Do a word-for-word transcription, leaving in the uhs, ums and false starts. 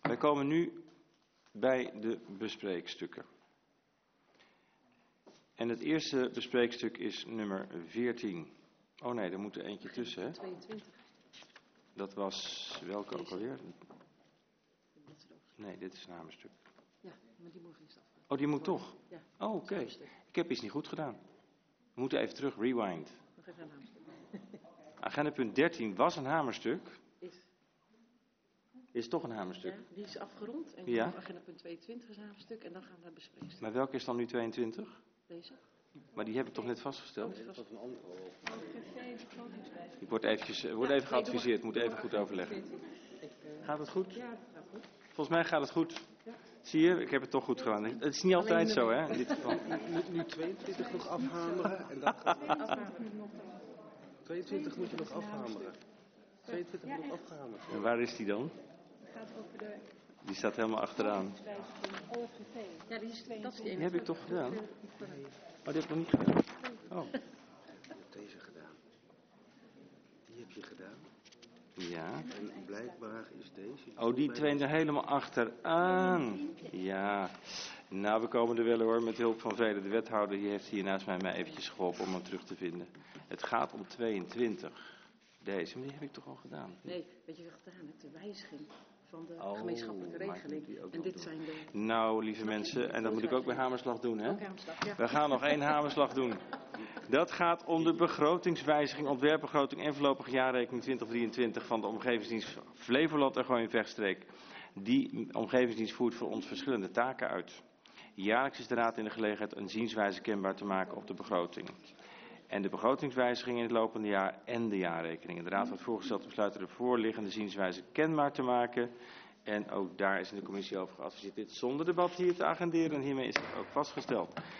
Wij komen nu bij de bespreekstukken. En het eerste bespreekstuk is nummer veertien. Oh nee, er moet er eentje tussen, hè? tweeëntwintig. Dat was welke ook alweer? Nee, dit is een hamerstuk. Ja, maar die morgen is afgelopen. Oh, die moet toch? Ja. Oh, oké. Okay. Ik heb iets niet goed gedaan. We moeten even terug, rewind. Nog even een hamerstuk. Agenda punt dertien was een hamerstuk. Is. Is toch een hamerstuk? Ja, die is afgerond. En ja. agenda punt tweeëntwintig is een hamerstuk. En dan gaan we naar bespreekstuk. Maar welke is dan nu tweeëntwintig? Deze. Maar die heb ik toch net vastgesteld? Dat is een andere. Ik word, eventjes, word even geadviseerd, moet even goed overleggen. Gaat het goed? Ja, het gaat goed. Volgens mij gaat het goed. Zie je, ik heb het toch goed gedaan. Het is niet altijd zo, hè? In dit geval. Nu, nu tweeëntwintig nog afhameren en dan gaat tweeëntwintig moet je nog afhameren. tweeëntwintig moet nog afgehamerd worden. En waar is die dan? Die staat helemaal achteraan. Ja, die is, dat is die Die heb ik toch gedaan? Oh, die heb ik nog niet gedaan. Oh. Je hebt deze gedaan. Die heb je gedaan. Ja. En blijkbaar is deze. Oh, die twee er helemaal achteraan. Ja. Nou, we komen er wel hoor, met hulp van velen. De wethouder die heeft hier naast mij mij eventjes geholpen om hem terug te vinden. Het gaat om tweeëntwintig. Deze, maar die heb ik toch al gedaan? Nee, weet je wat je gedaan hebt? De wijziging van de oh, gemeenschappelijke regeling. En dit zijn de... Nou, lieve mensen, en dat moet ik ook bij hamerslag doen, hè? Ook hamerslag, ja. We gaan nog één hamerslag doen. Dat gaat om de begrotingswijziging, ontwerpbegroting en voorlopige jaarrekening twintig drieëntwintig van de Omgevingsdienst Flevoland en Gooi-Vechtstreek. Die omgevingsdienst voert voor ons verschillende taken uit. Jaarlijks is de Raad in de gelegenheid een zienswijze kenbaar te maken op de begroting. En de begrotingswijziging in het lopende jaar en de jaarrekeningen. De Raad wordt voorgesteld te besluiten de voorliggende zienswijze kenbaar te maken. En ook daar is in de commissie over geadviseerd dit zonder debat hier te agenderen. En hiermee is het ook vastgesteld.